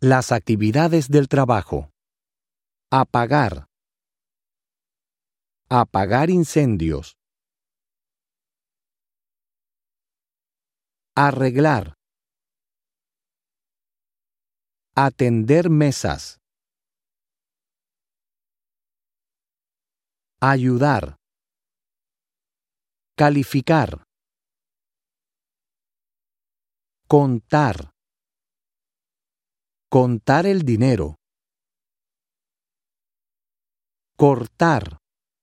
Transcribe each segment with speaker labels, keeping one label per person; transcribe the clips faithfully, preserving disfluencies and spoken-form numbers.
Speaker 1: Las actividades del trabajo. Apagar. Apagar incendios. Arreglar. Atender mesas. Ayudar. Calificar. Contar. Contar el dinero. Cortar.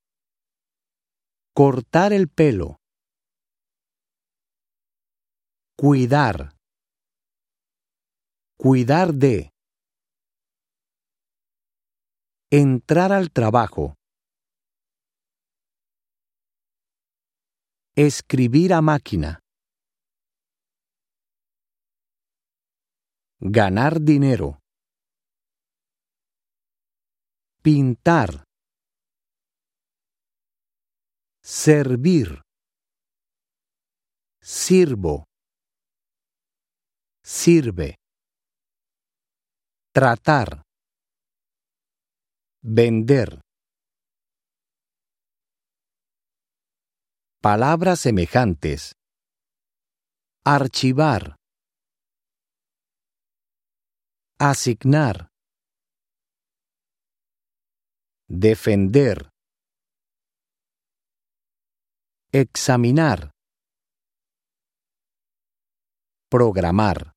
Speaker 1: Cortar el pelo. Cuidar. Cuidar de. Entrar al trabajo. Escribir a máquina. Ganar dinero. Pintar. Servir. Sirvo. Sirve. Tratar. Vender. Palabras semejantes. Archivar. Asignar. Defender. Examinar. Programar.